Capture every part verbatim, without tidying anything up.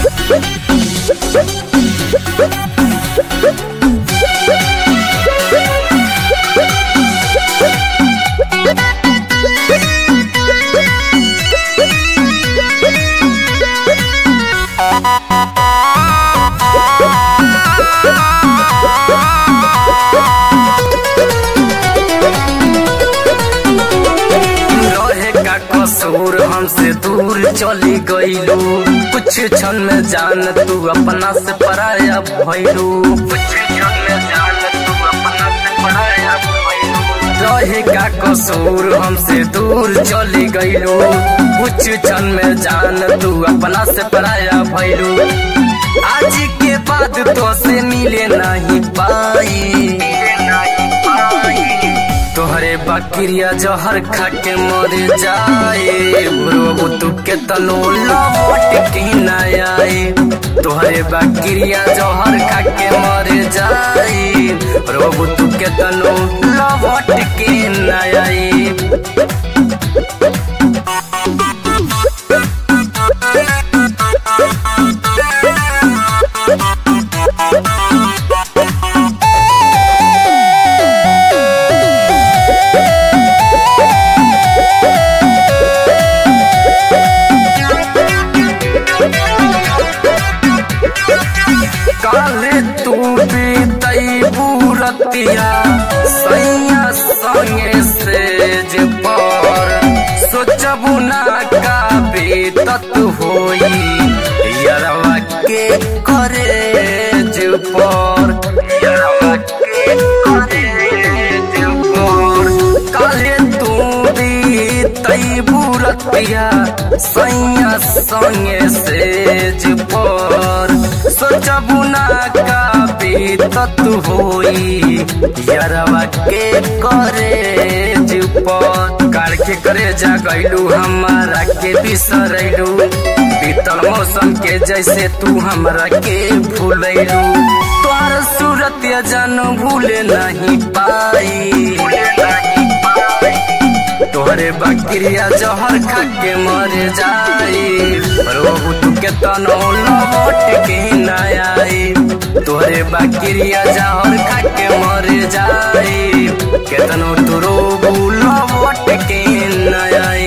कसूर हमसे दूर चली गईलू, कुछ क्षण में जान तू अपना से पराया भइलू। कुछ क्षण में जान तू अपना से पराया भइलू। रहे का कसूर हमसे दूर चली गईलू, कुछ क्षण में जान तू अपना से पराया भइलू। आज के बाद तो से मिले नहीं पाई, तोहरे बकरिया जहर खा के मर जाए। बुरो तू के तनो लौट के न आए, तोहरे बकरिया जहर खा के मर जाए। बुरो तू के तनो लौट के न आए। काले तू बीतई बुरतिया सैया संगे सेज पर, सोचबू ना का बीतत होई यरवा के करेज पर, यरवा के करेज पर। काले तू बीतई बुरतिया सैया संगे सेज पर, सोचबू ना का बीतत होई यरवा के करेज पर। कार के करे जा गईलू हमारा के बिसरैलू, बीतल मौसम के जैसे तू हमरा के भूलैलू। तोहर सूरत जन भूले नहीं पाई, तोहरे बकरिया जहर खा के मर जाए। रोबू तू के तनो लौट के न आए, तोहरे बकरिया जहर खा के मर जाए। केतनो तू रोबू लौट के न आए।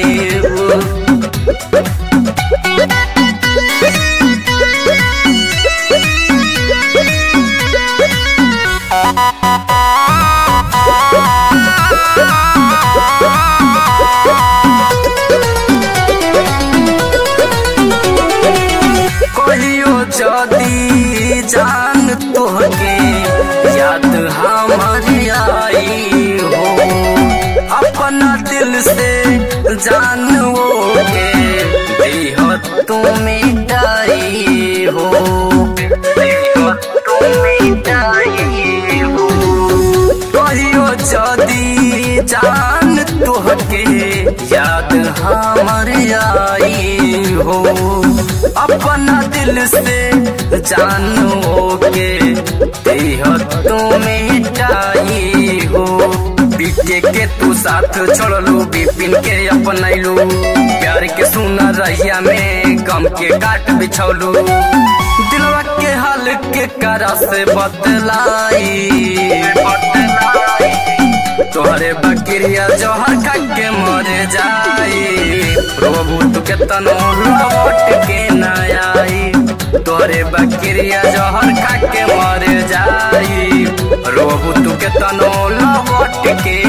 जदी जान तोहके याद हमारी आई हो, अपना दिल से जान वो के देह तू मिटाई हो, देह तू मिटाई हो। कहियो जदी जान तोहके याद हमारी आई हो, अपना दिल से जानो के देह तू मिटाई हो। बीके के तू साथ छोड़लू, बिपिन के अपनैलू, प्यार के सुना रहिया में गम के काट बिछौलू। दिलवा के हाल के करा से बतलाई, बतलाई तोहरे बकरिया जहर खा के मर जाए। रोबू तू के तनो लौट के न आई, तोहरे बकरिया जहर खा के मर जाए। रोबू तू के तनो लौट के